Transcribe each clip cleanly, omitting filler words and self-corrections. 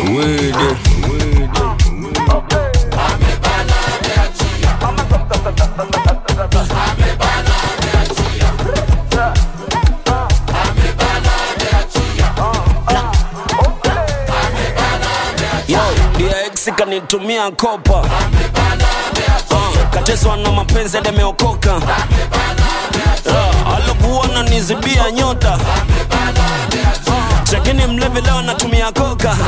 Kanitumia kopa kateswa na mapenzi demeokoka alokuwa na nizibia nyota chakini mlevi leo natumia koka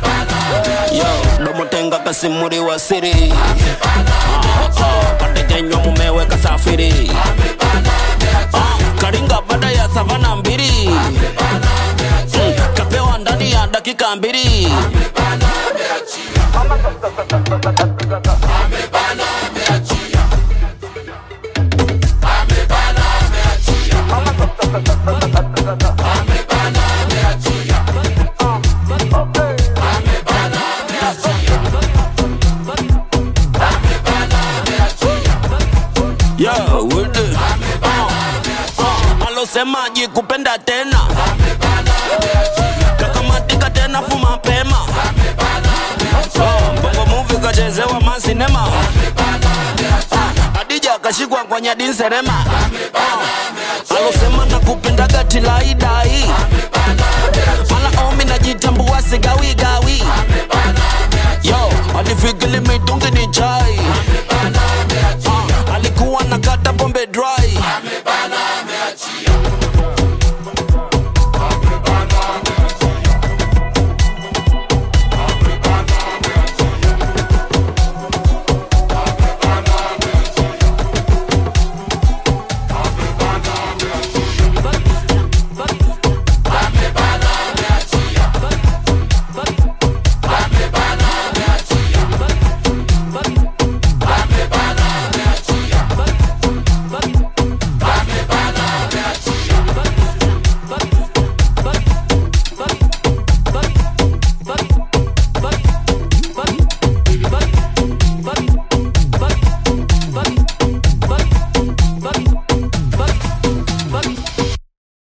domo tenga kasimuri wa siri katekenywa mumewe kasafiri karinga bada ya savana mbiri kapewa ndani ya dakika mbiri Alosemaji kupenda tena kakamatika tena fuma pema bongo movie kachezewa masinema Adija kashikwa kwa nyadin serema Alosema na kupenda gati laidai Mala omi na jita